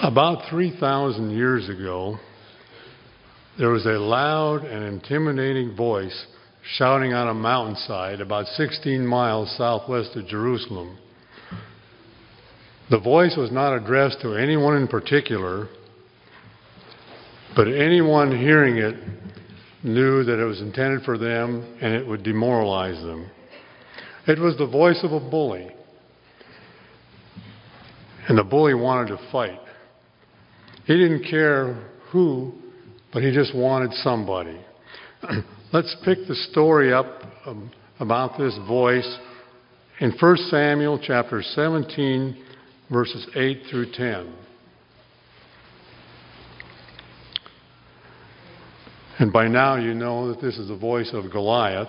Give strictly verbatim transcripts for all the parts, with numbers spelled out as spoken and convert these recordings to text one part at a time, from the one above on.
About three thousand years ago, there was a loud and intimidating voice shouting on a mountainside about sixteen miles southwest of Jerusalem. The voice was not addressed to anyone in particular, but anyone hearing it knew that it was intended for them and it would demoralize them. It was the voice of a bully, and the bully wanted to fight. He didn't care who, but he just wanted somebody. Let's pick the story up um, about this voice in First Samuel chapter seventeen, verses eight through ten. And by now you know that this is the voice of Goliath.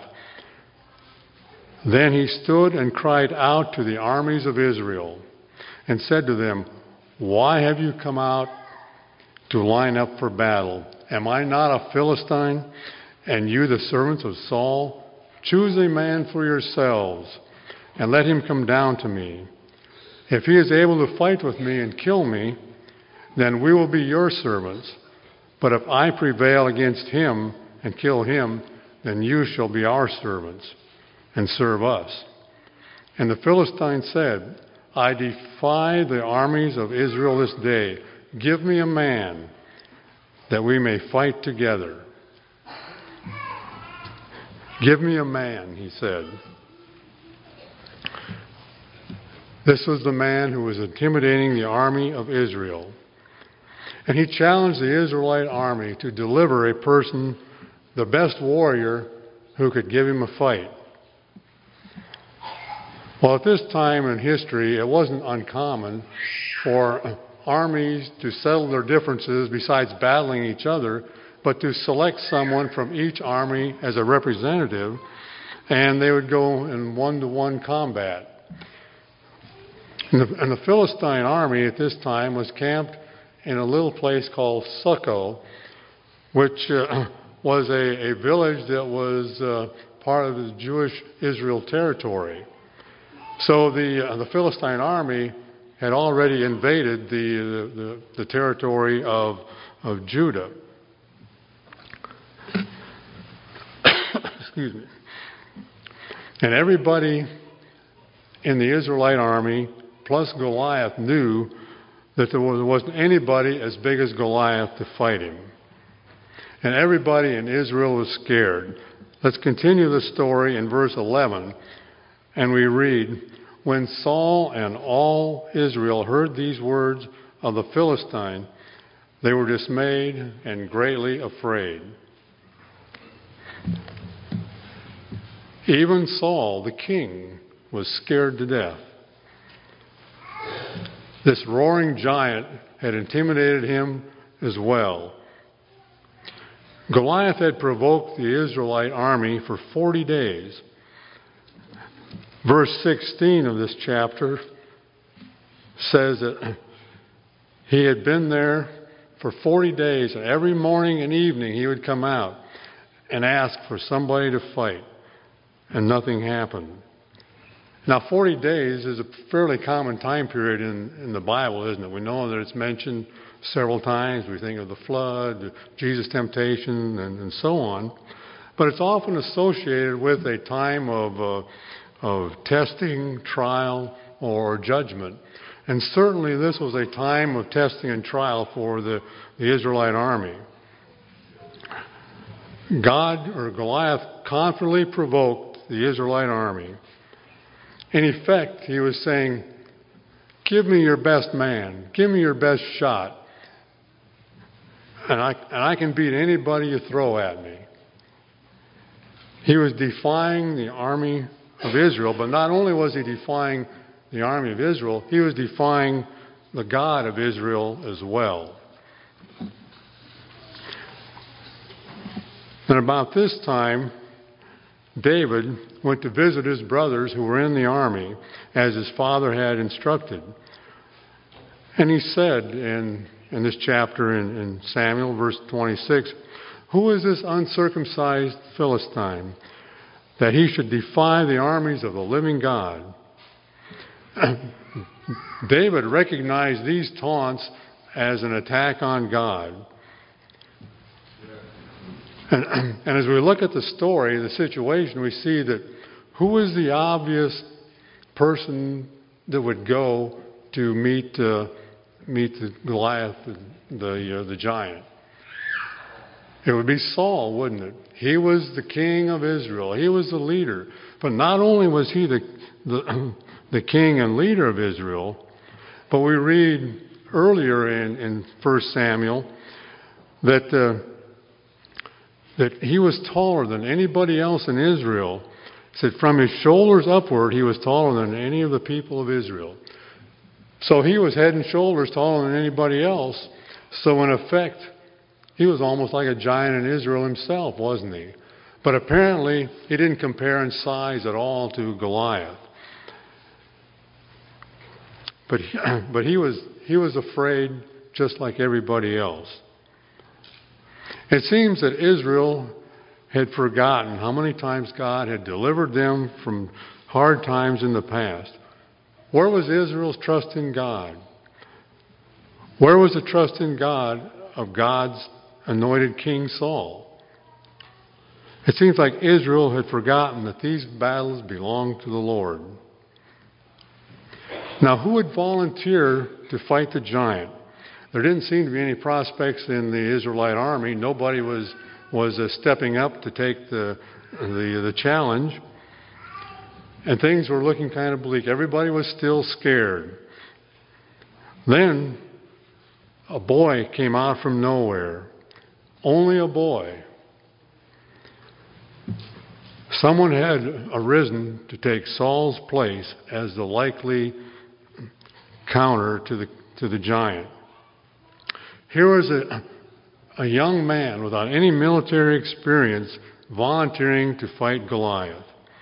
Then he stood and cried out to the armies of Israel and said to them, "Why have you come out to line up for battle? Am I not a Philistine, and you the servants of Saul? Choose a man for yourselves, and let him come down to me. If he is able to fight with me and kill me, then we will be your servants. But if I prevail against him and kill him, then you shall be our servants and serve us." And the Philistine said, "I defy the armies of Israel this day. Give me a man that we may fight together." Give me a man, he said. This was the man who was intimidating the army of Israel. And he challenged the Israelite army to deliver a person, the best warrior, who could give him a fight. Well, at this time in history, it wasn't uncommon for armies to settle their differences besides battling each other, but to select someone from each army as a representative, and they would go in one-to-one combat. And the, and the Philistine army at this time was camped in a little place called Succoth, which uh, was a, a village that was uh, part of the Jewish Israel territory. So the uh, the Philistine army had already invaded the the, the territory of of Judah. Excuse me. And everybody in the Israelite army, plus Goliath, knew that there wasn't anybody as big as Goliath to fight him. And everybody in Israel was scared. Let's continue the story in verse eleven. And we read, "When Saul and all Israel heard these words of the Philistine, they were dismayed and greatly afraid." Even Saul, the king, was scared to death. This roaring giant had intimidated him as well. Goliath had provoked the Israelite army for forty days. Verse sixteen of this chapter says that he had been there for forty days, and every morning and evening he would come out and ask for somebody to fight, and nothing happened. Now, forty days is a fairly common time period in, in the Bible, isn't it? We know that it's mentioned several times. We think of the flood, Jesus' temptation, and, and so on. But it's often associated with a time of, uh, of testing, trial, or judgment. And certainly this was a time of testing and trial for the, the Israelite army. God, or Goliath, confidently provoked the Israelite army. In effect, he was saying, "Give me your best man. Give me your best shot. And I, and I can beat anybody you throw at me." He was defying the army of Israel, but not only was he defying the army of Israel, he was defying the God of Israel as well. And about this time, David went to visit his brothers who were in the army, as his father had instructed. And he said in, in this chapter in, in Samuel, verse twenty-six, "Who is this uncircumcised Philistine, that he should defy the armies of the living God?" David recognized these taunts as an attack on God. And, and as we look at the story, the situation, we see that who is the obvious person that would go to meet uh, meet the Goliath, the the, uh, the giant? It would be Saul, wouldn't it? He was the king of Israel. He was the leader. But not only was he the the, the king and leader of Israel, but we read earlier in, in First Samuel that uh, that he was taller than anybody else in Israel. It said from his shoulders upward, he was taller than any of the people of Israel. So he was head and shoulders taller than anybody else. So in effect, he was almost like a giant in Israel himself, wasn't he? But apparently, he didn't compare in size at all to Goliath. But he, but he was he was afraid just like everybody else. It seems that Israel had forgotten how many times God had delivered them from hard times in the past. Where was Israel's trust in God? Where was the trust in God of God's anointed King Saul? It seems like Israel had forgotten that these battles belonged to the Lord. Now, who would volunteer to fight the giant? There didn't seem to be any prospects in the Israelite army. Nobody was was uh, stepping up to take the, the the challenge. And things were looking kind of bleak. Everybody was still scared. Then a boy came out from nowhere. Only a boy. Someone had arisen to take Saul's place as the likely counter to the to the giant. Here was a, a young man without any military experience volunteering to fight Goliath.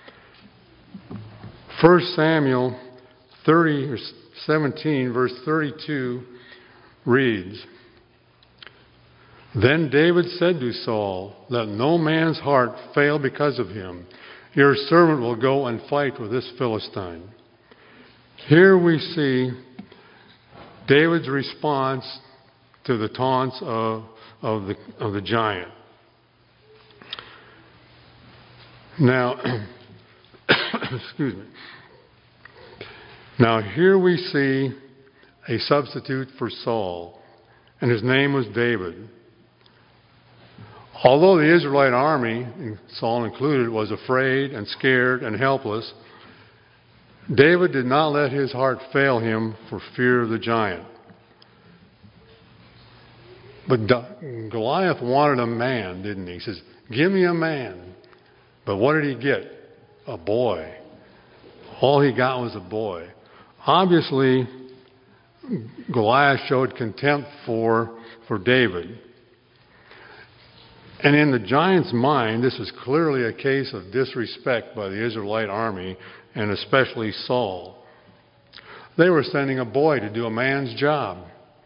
First Samuel thirty or seventeen, verse thirty-two reads, Then David said to Saul, Let no man's heart fail because of him. Your servant will go and fight with this Philistine. Here we see David's response to the taunts of, of, the, of the giant. Now, excuse me. Now here we see a substitute for Saul, and his name was David. Although the Israelite army, Saul included, was afraid and scared and helpless, David did not let his heart fail him for fear of the giant. But Goliath wanted a man, didn't he? He says, give me a man. But what did he get? A boy. All he got was a boy. Obviously, Goliath showed contempt for, for David. And in the giant's mind, this is clearly a case of disrespect by the Israelite army, and especially Saul. They were sending a boy to do a man's job.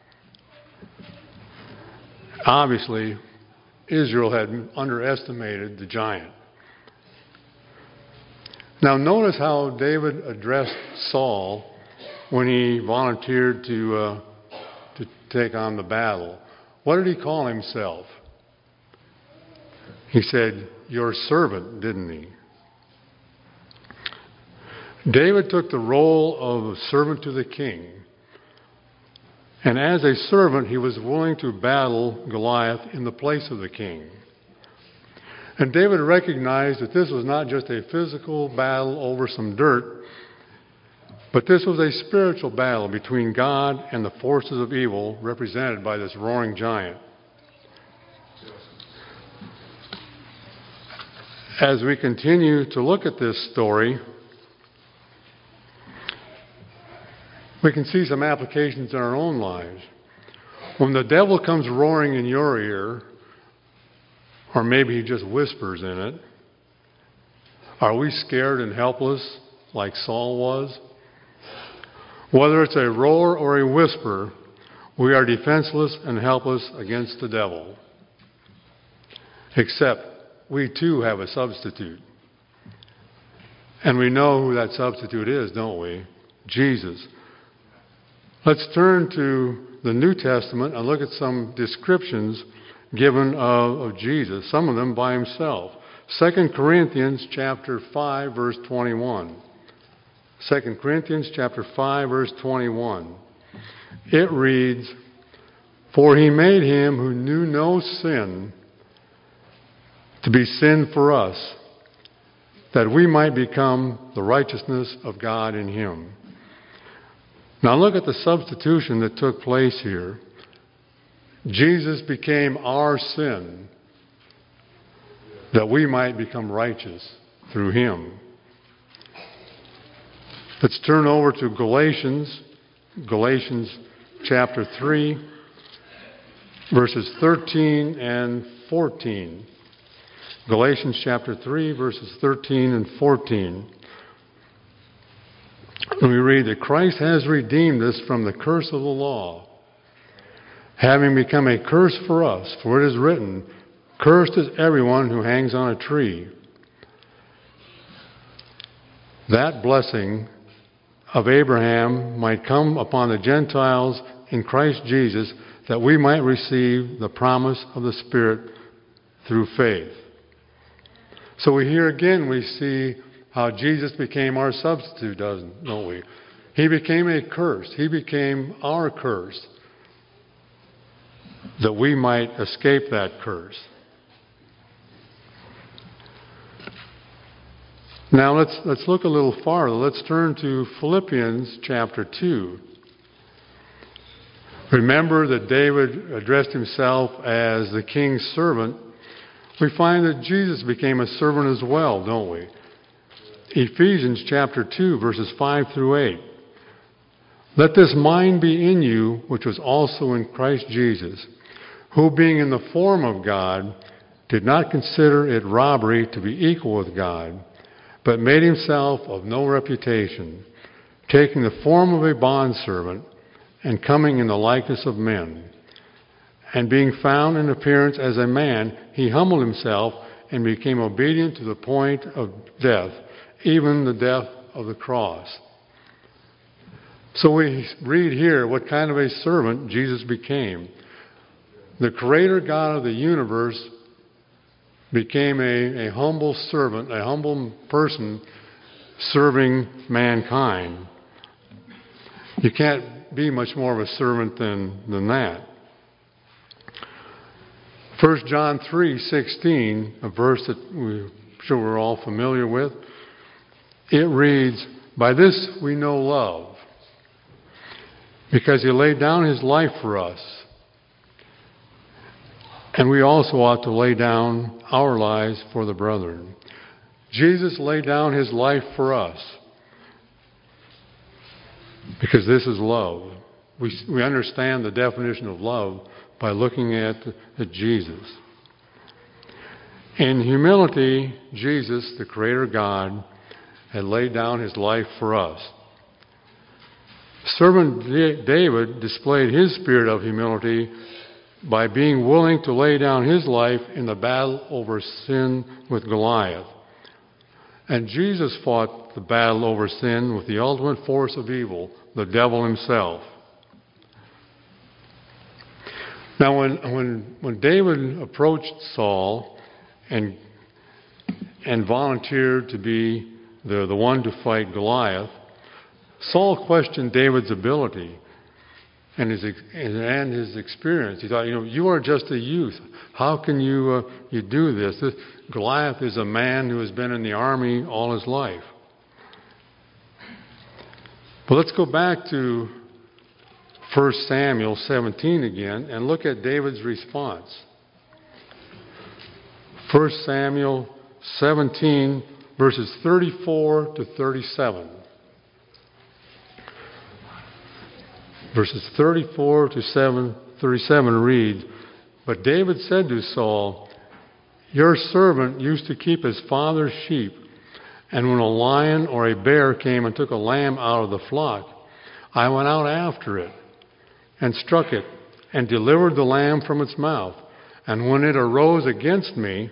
Obviously, Israel had underestimated the giant. Now notice how David addressed Saul when he volunteered to uh, to take on the battle. What did he call himself? He said, your servant, didn't he? David took the role of a servant to the king. And as a servant, he was willing to battle Goliath in the place of the king. And David recognized that this was not just a physical battle over some dirt, but this was a spiritual battle between God and the forces of evil represented by this roaring giant. As we continue to look at this story, we can see some applications in our own lives. When the devil comes roaring in your ear, or maybe he just whispers in it, are we scared and helpless like Saul was? Whether it's a roar or a whisper, we are defenseless and helpless against the devil. Except we too have a substitute. And we know who that substitute is, don't we? Jesus. Let's turn to the New Testament and look at some descriptions given of, of Jesus, some of them by himself. Second Corinthians chapter five, verse twenty-one. Second Corinthians chapter five, verse twenty-one. It reads, "For he made him who knew no sin to be sin for us, that we might become the righteousness of God in him." Now look at the substitution that took place here. Jesus became our sin, that we might become righteous through him. Let's turn over to Galatians, Galatians chapter three, verses thirteen and fourteen. Galatians chapter three, verses thirteen and fourteen. We read that Christ has redeemed us from the curse of the law, having become a curse for us, for it is written, "Cursed is everyone who hangs on a tree." That blessing of Abraham might come upon the Gentiles in Christ Jesus, that we might receive the promise of the Spirit through faith. So we here again we see how Jesus became our substitute, doesn't don't we? He became a curse. He became our curse, that we might escape that curse. Now let's let's look a little farther. Let's turn to Philippians chapter two. Remember that David addressed himself as the king's servant. We find that Jesus became a servant as well, don't we? Ephesians chapter two, verses five through eight. "Let this mind be in you, which was also in Christ Jesus, who being in the form of God, did not consider it robbery to be equal with God, but made himself of no reputation, taking the form of a bondservant, and coming in the likeness of men. And being found in appearance as a man, he humbled himself and became obedient to the point of death, even the death of the cross." So we read here what kind of a servant Jesus became. The Creator God of the universe became a, a humble servant, a humble person serving mankind. You can't be much more of a servant than, than that. First John three sixteen, a verse that we're sure we're all familiar with, it reads, "By this we know love, because he laid down his life for us. And we also ought to lay down our lives for the brethren." Jesus laid down his life for us, because this is love. We, we understand the definition of love by looking at, at Jesus. In humility, Jesus, the Creator God, had laid down his life for us. Servant David displayed his spirit of humility by being willing to lay down his life in the battle over sin with Goliath. And Jesus fought the battle over sin with the ultimate force of evil, the devil himself. Now, when when when David approached Saul and and volunteered to be the, the one to fight Goliath, Saul questioned David's ability and his and his experience. He thought, you know, you are just a youth. How can you uh, you do this? this? Goliath is a man who has been in the army all his life. But let's go back to First Samuel seventeen again and look at David's response. First Samuel seventeen, verses thirty-four to thirty-seven. Verses thirty-four to thirty-seven read, "But David said to Saul, 'Your servant used to keep his father's sheep, and when a lion or a bear came and took a lamb out of the flock, I went out after it and struck it and delivered the lamb from its mouth. And when it arose against me,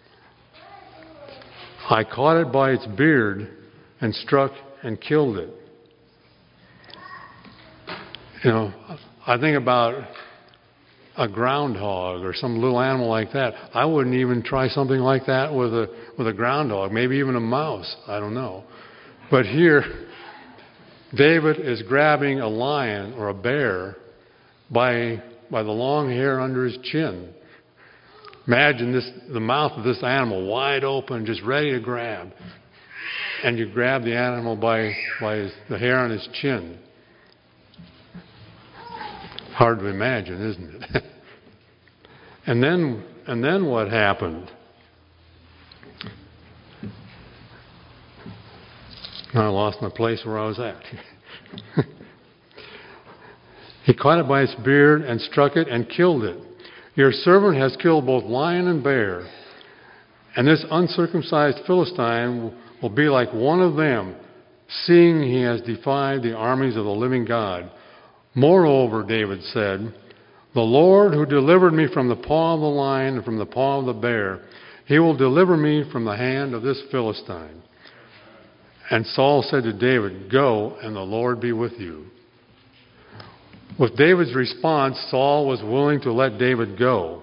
I caught it by its beard and struck and killed it.'" You know, I think about a groundhog or some little animal like that. I wouldn't even try something like that with a with a groundhog, maybe even a mouse. I don't know. But here, David is grabbing a lion or a bear by by the long hair under his chin. Imagine this, the mouth of this animal wide open, just ready to grab. And you grab the animal by, by his, the hair on his chin. Hard to imagine, isn't it? and then and then what happened? I lost my place where I was at. He caught it by its beard and struck it and killed it. Your servant has killed both lion and bear, and this uncircumcised Philistine will be like one of them, seeing he has defied the armies of the living God. Moreover, David said, the Lord who delivered me from the paw of the lion and from the paw of the bear, he will deliver me from the hand of this Philistine. And Saul said to David, go, and the Lord be with you. With David's response, Saul was willing to let David go.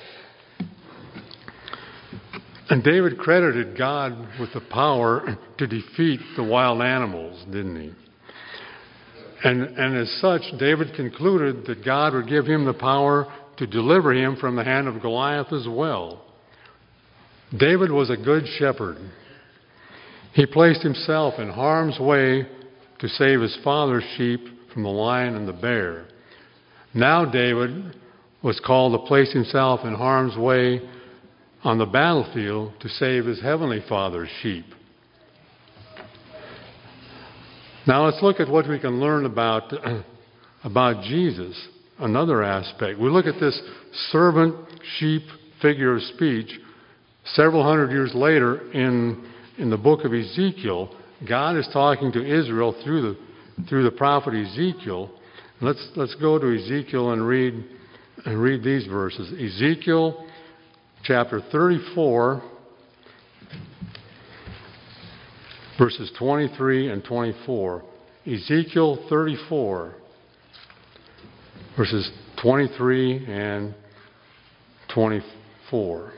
And David credited God with the power to defeat the wild animals, didn't he? And, and as such, David concluded that God would give him the power to deliver him from the hand of Goliath as well. David was a good shepherd. He placed himself in harm's way to save his father's sheep from the lion and the bear. Now David was called to place himself in harm's way on the battlefield to save his heavenly Father's sheep. Now let's look at what we can learn about, about Jesus, another aspect. We look at this servant sheep figure of speech several hundred years later in, in the book of Ezekiel. God is talking to Israel through the through the prophet Ezekiel. Let's let's go to Ezekiel and read and read these verses. Ezekiel chapter thirty-four, verses twenty-three and twenty-four. Ezekiel thirty-four, verses twenty-three and twenty-four.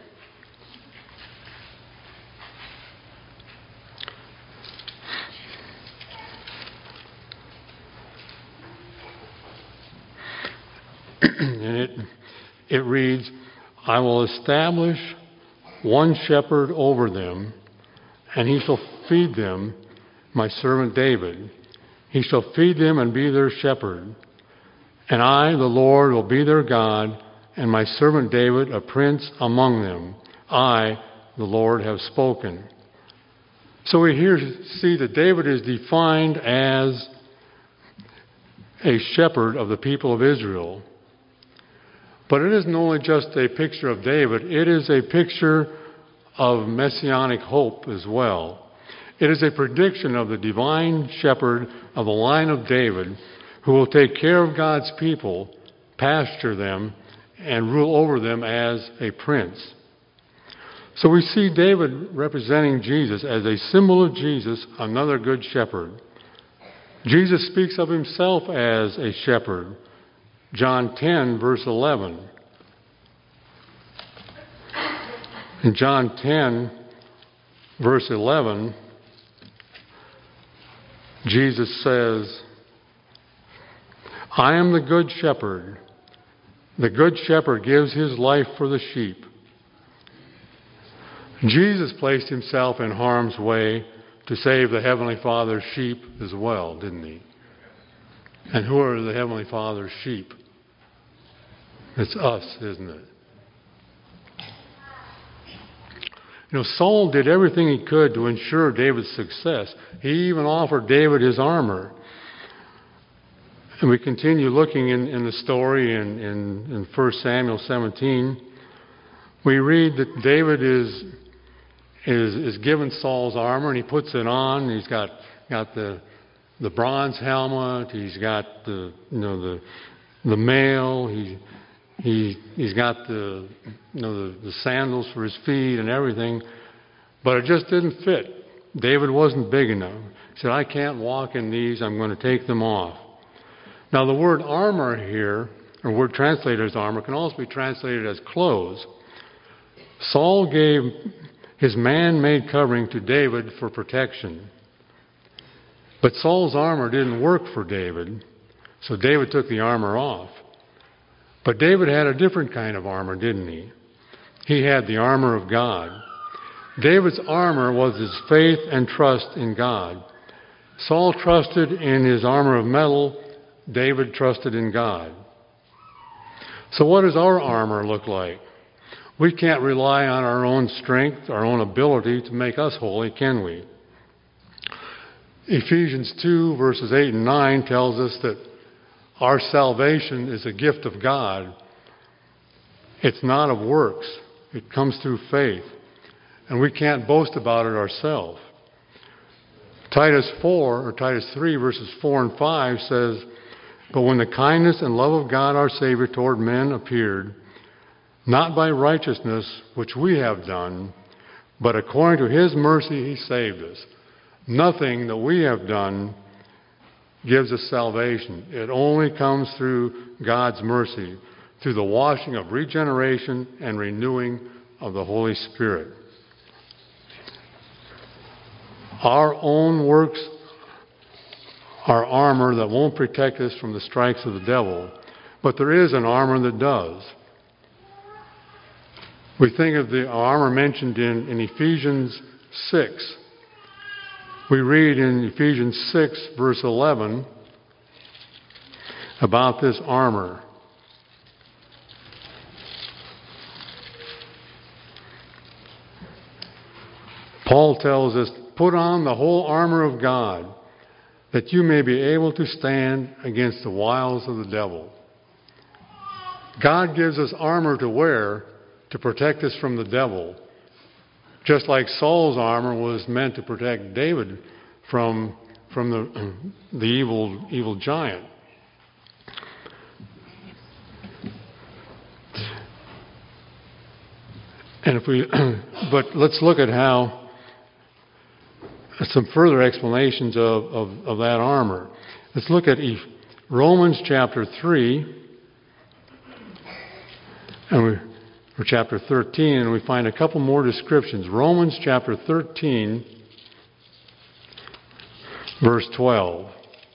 And it, it reads, I will establish one shepherd over them, and he shall feed them, my servant David. He shall feed them and be their shepherd. And I, the Lord, will be their God, and my servant David a prince among them. I, the Lord, have spoken. So we here see that David is defined as a shepherd of the people of Israel. But it isn't only just a picture of David, it is a picture of messianic hope as well. It is a prediction of the divine shepherd of the line of David who will take care of God's people, pasture them, and rule over them as a prince. So we see David representing Jesus as a symbol of Jesus, another good shepherd. Jesus speaks of himself as a shepherd. John ten, verse eleven. In John ten, verse eleven, Jesus says, I am the good shepherd. The good shepherd gives his life for the sheep. Jesus placed himself in harm's way to save the Heavenly Father's sheep as well, didn't he? And who are the Heavenly Father's sheep? It's us, isn't it? You know, Saul did everything he could to ensure David's success. He even offered David his armor. And we continue looking in, in the story in, in, in First Samuel seventeen. We read that David is, is, is given Saul's armor, and he puts it on. He's got, got the, the bronze helmet. He's got the, you know, the, the mail. He, he, he's got the, you know, the, the sandals for his feet and everything. But it just didn't fit. David wasn't big enough. He said, I can't walk in these. I'm going to take them off. Now the word armor here, or word translated as armor, can also be translated as clothes. Saul gave his man-made covering to David for protection. But Saul's armor didn't work for David, so David took the armor off. But David had a different kind of armor, didn't he? He had the armor of God. David's armor was his faith and trust in God. Saul trusted in his armor of metal. David trusted in God. So what does our armor look like? We can't rely on our own strength, our own ability to make us holy, can we? Ephesians two, verses eight and nine tells us that our salvation is a gift of God. It's not of works. It comes through faith. And we can't boast about it ourselves. Titus four, or Titus three, verses four and five says, "But when the kindness and love of God our Savior toward men appeared, not by righteousness which we have done, but according to His mercy He saved us." Nothing that we have done gives us salvation. It only comes through God's mercy, through the washing of regeneration and renewing of the Holy Spirit. Our own works are armor that won't protect us from the strikes of the devil, but there is an armor that does. We think of the armor mentioned in, in Ephesians six. We read in Ephesians six, verse eleven, about this armor. Paul tells us, "Put on the whole armor of God, that you may be able to stand against the wiles of the devil." God gives us armor to wear to protect us from the devil, just like Saul's armor was meant to protect David from, from the, the evil, evil giant. And if we, but let's look at how some further explanations of, of, of that armor. Let's look at Romans chapter three, and we, or chapter thirteen, and we find a couple more descriptions. Romans chapter thirteen, verse twelve.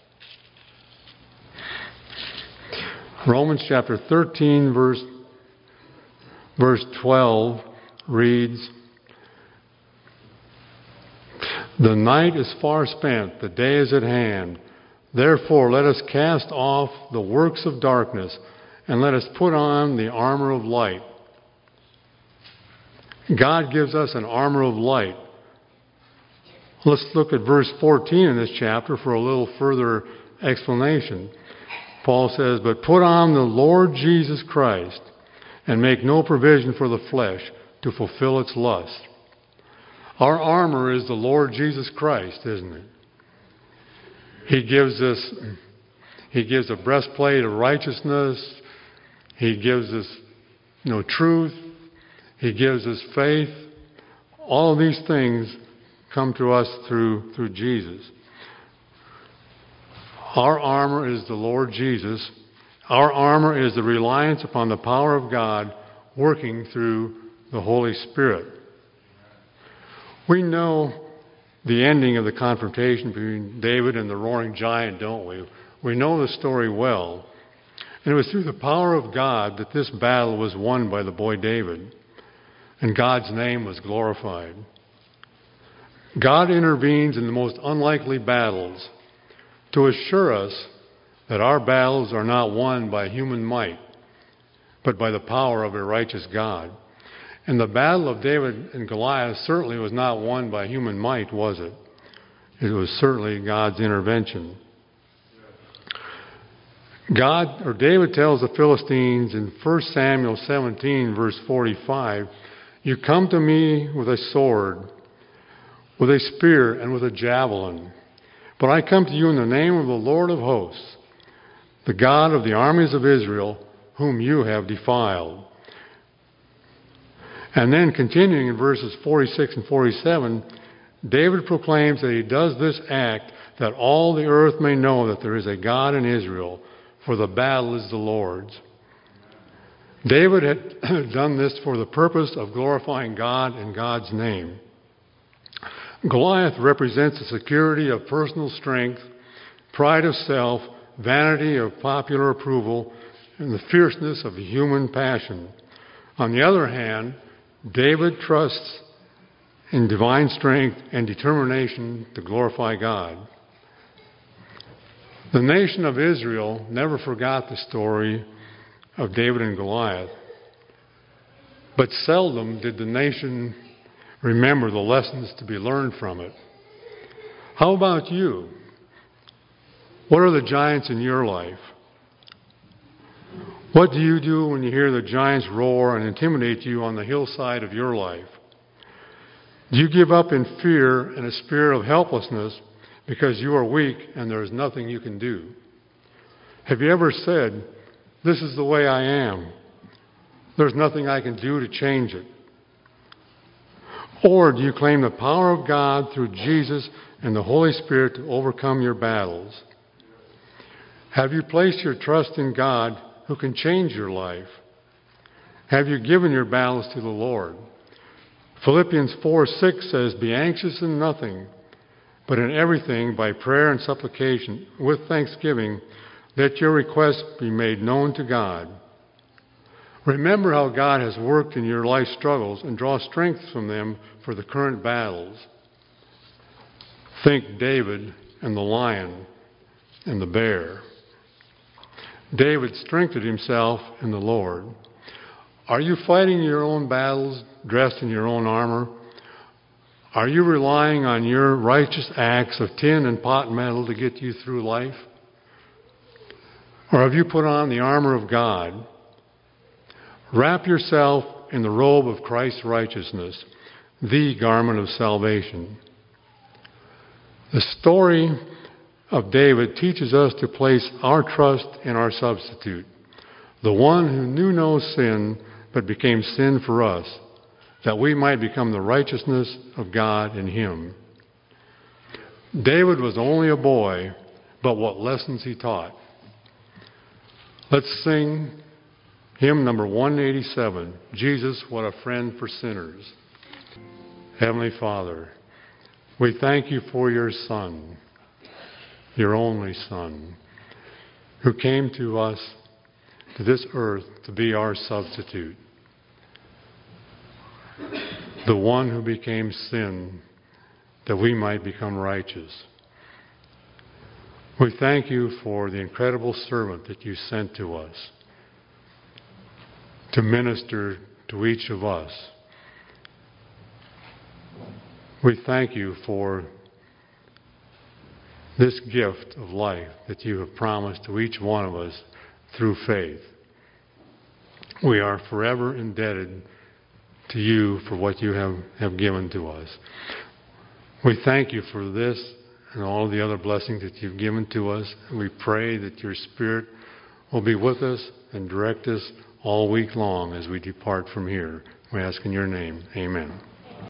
Romans chapter thirteen, verse, verse twelve reads, "The night is far spent, the day is at hand. Therefore let us cast off the works of darkness, and let us put on the armor of light." God gives us an armor of light. Let's look at verse fourteen in this chapter for a little further explanation. Paul says, "But put on the Lord Jesus Christ, and make no provision for the flesh to fulfill its lust." Our armor is the Lord Jesus Christ, isn't it? He gives us, He gives a breastplate of righteousness. He gives us, you know, truth. He gives us faith. All of these things come to us through, through Jesus. Our armor is the Lord Jesus. Our armor is the reliance upon the power of God working through the Holy Spirit. We know the ending of the confrontation between David and the roaring giant, don't we? We know the story well. And it was through the power of God that this battle was won by the boy David. And God's name was glorified. God intervenes in the most unlikely battles to assure us that our battles are not won by human might, but by the power of a righteous God. And the battle of David and Goliath certainly was not won by human might, was it? It was certainly God's intervention. God, or David tells the Philistines in First Samuel seventeen, verse forty-five, "You come to me with a sword, with a spear, and with a javelin. But I come to you in the name of the Lord of hosts, the God of the armies of Israel, whom you have defiled." And then continuing in verses forty-six and forty-seven, David proclaims that he does this act that all the earth may know that there is a God in Israel, for the battle is the Lord's. David had done this for the purpose of glorifying God and God's name. Goliath represents the security of personal strength, pride of self, vanity of popular approval, and the fierceness of human passion. On the other hand, David trusts in divine strength and determination to glorify God. The nation of Israel never forgot the story of David and Goliath, but seldom did the nation remember the lessons to be learned from it. How about you? What are the giants in your life? What do you do when you hear the giants roar and intimidate you on the hillside of your life? Do you give up in fear and a spirit of helplessness because you are weak and there is nothing you can do? Have you ever said, "This is the way I am. There's nothing I can do to change it"? Or do you claim the power of God through Jesus and the Holy Spirit to overcome your battles? Have you placed your trust in God who can change your life? Have you given your battles to the Lord? Philippians four six says, "Be anxious in nothing, but in everything by prayer and supplication with thanksgiving, let your requests be made known to God." Remember how God has worked in your life struggles and draw strength from them for the current battles. Think David and the lion and the bear. David strengthened himself in the Lord. Are you fighting your own battles dressed in your own armor? Are you relying on your righteous acts of tin and pot metal to get you through life? Or have you put on the armor of God? Wrap yourself in the robe of Christ's righteousness, the garment of salvation. The story of David teaches us to place our trust in our substitute, the one who knew no sin but became sin for us, that we might become the righteousness of God in him. David was only a boy, but what lessons he taught. Let's sing hymn number one eighty-seven, "Jesus, What a Friend for Sinners." Heavenly Father, we thank you for your Son, your only Son, who came to us, to this earth, to be our substitute. The one who became sin, that we might become righteous. We thank you for the incredible servant that you sent to us to minister to each of us. We thank you for this gift of life that you have promised to each one of us through faith. We are forever indebted to you for what you have, have given to us. We thank you for this and all the other blessings that you've given to us. And we pray that your Spirit will be with us and direct us all week long as we depart from here. We ask in your name. Amen.